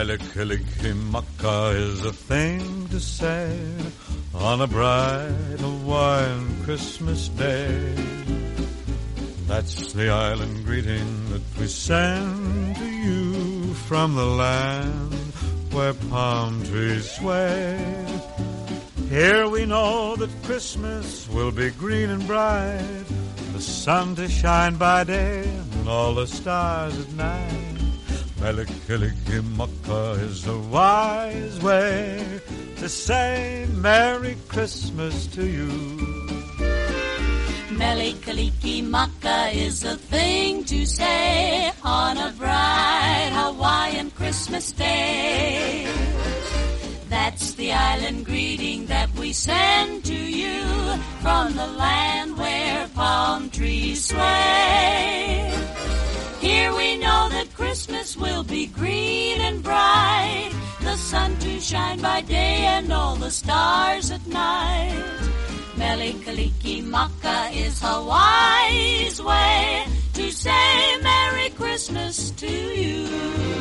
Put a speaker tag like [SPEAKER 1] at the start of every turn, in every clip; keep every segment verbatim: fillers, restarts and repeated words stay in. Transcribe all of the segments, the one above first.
[SPEAKER 1] Mele Kalikimaka is a thing to say on a bright Hawaiian Christmas day. That's the island greeting that we send to you from the land where palm trees sway. Here we know that Christmas will be green and bright, the sun to shine by day and all the stars at night. Mele Kalikimaka is a wise way to say Merry Christmas to you.
[SPEAKER 2] Mele Kalikimaka is a thing to say on a bright Hawaiian Christmas day. That's the island greeting that we send to you from the land where palm trees sway. Here we know that Christmas will be green and bright, the sun to shine by day and all the stars at night. Mele Kalikimaka is Hawaii's way to say Merry Christmas to you.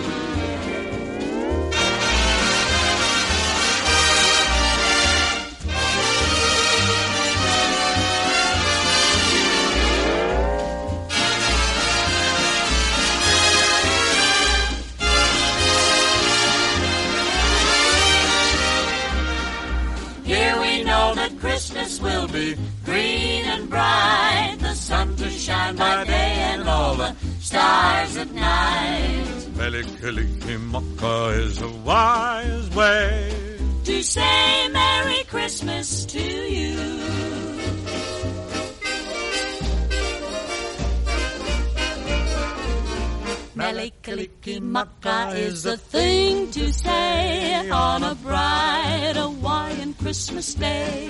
[SPEAKER 2] Christmas will be green and bright, the sun to shine by day and all the stars at night.
[SPEAKER 1] Mele Kalikimaka is a wise way
[SPEAKER 2] to say Merry Christmas to you. Mele Kalikimaka is the thing to say on a bright Hawaiian Christmas day.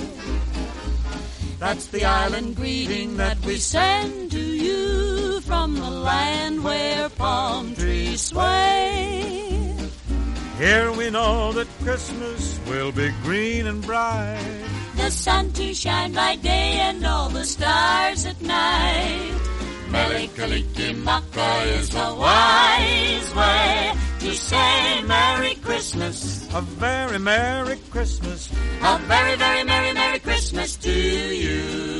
[SPEAKER 2] That's the island greeting that we send to you from the land where palm trees sway.
[SPEAKER 1] Here we know that Christmas will be green and bright,
[SPEAKER 2] the sun to shine by day and all the stars at night. Mele Kalikimaka is a wise way to say Merry Christmas.
[SPEAKER 1] A very Merry Christmas.
[SPEAKER 2] A very, very Merry, Merry Christmas to you.